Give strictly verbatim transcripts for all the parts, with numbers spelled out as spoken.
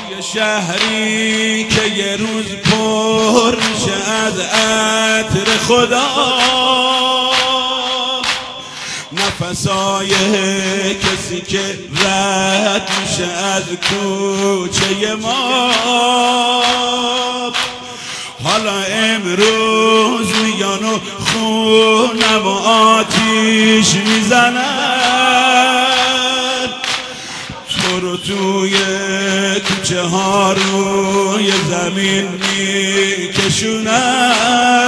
توی شهری که یه روز پر میشه از عطر خدا، نفسای کسی که رد میشه از کوچه ما. حالا امروز میان و خونم و آتیش میزنن، تو رو توی کوچه ها روی زمین میکشونن.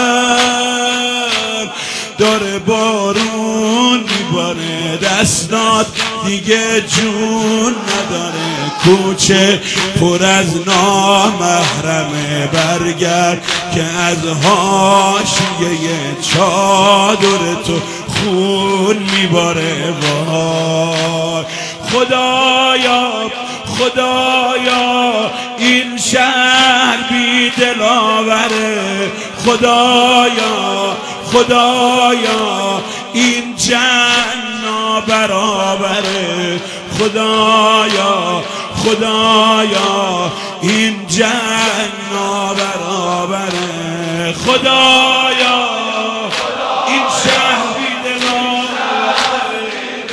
داره بارون میباره دستات دیگه جون نداره، کوچه پر از نامحرمه، برگرد که از حاشیه چادر تو خون میباره. وای خدایا خدایا این شهر بی دلاوره، خدایا خدایا این جنگ نابرابره، خدایا خدایا این جنگ نابرابره، خدایا این شهر بی دلاوره،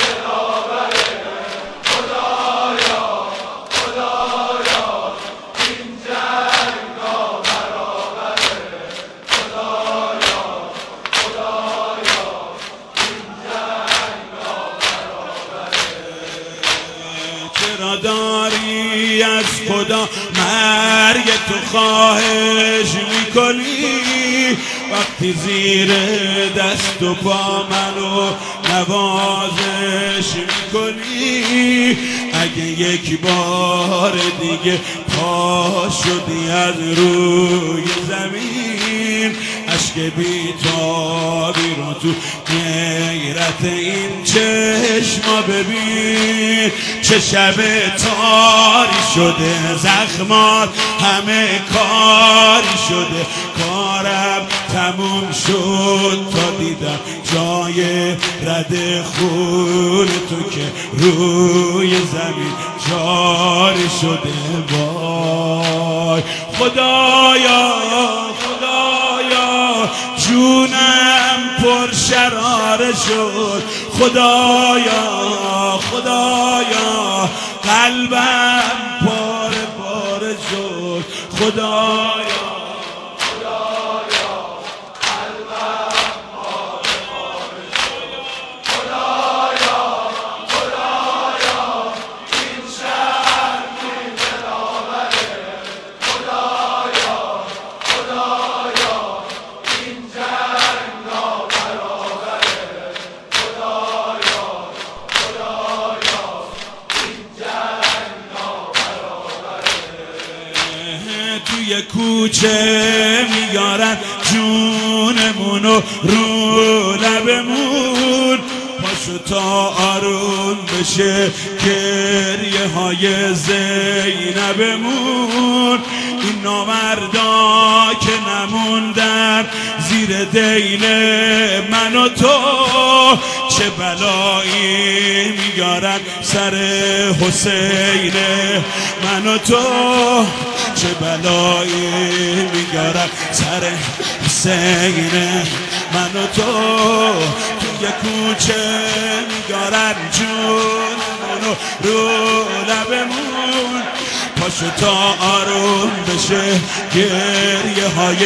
خدایا خدایا این جنگ نابرابره، خدایا خدایا این جنگ نابرابره. چرا داری از خدا مرگ تو خواهش میکنی، وقتی زیر دست و پا منو نوازش میکنی؟ اگه یک بار دیگه پا شدی از روی زمین، اشک بی‌تابی رو تو غیرت این چشما ببین. چه شب تاری شده، زخمات همه کاری شده، کارم تموم شد تا دیدم جای رد خون تو که روی زمین جاری شده. وای خدایا خدایا جونم پر شراره شد، خدایا خدایا قلبم پاره پاره شد، خدایا خدایا قلبم پاره پاره شد، خدایا خدایا این شهر بی دلاوره، خدایا خدایا این جنگ نابرابره، خدایا خدایا این جنگ نابرابره. توی کوچه میارن جونمونو رو لبمون، پاشو تا آروم بشه گریه های زینبمون. این نامردا که نموندن زیر دیل من و تو، چه بلایی میارن سر حسین من و تو، چه بلایی میارن سر حسین من و تو. توی کوچه میارن جونمونو رو لبمون، پاشو تا آروم بشه گریه های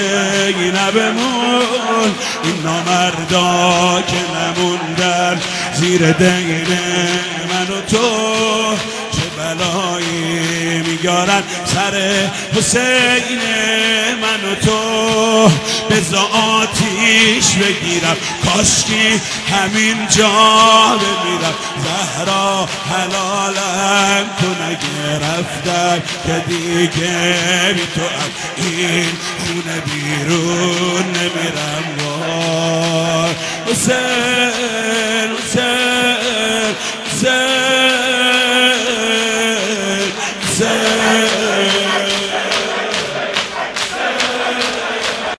زینبمون. این نامردا که نموندن زیر دین من و تو، چه بلایی میارن سر حسین من و تو. بزا آتیش بگیرم کاشکی همین جا بمیرم، زهرا حلالم تو نگرفتم که دیگه بی تو از این خونه بیرون نمیرم. وای حسین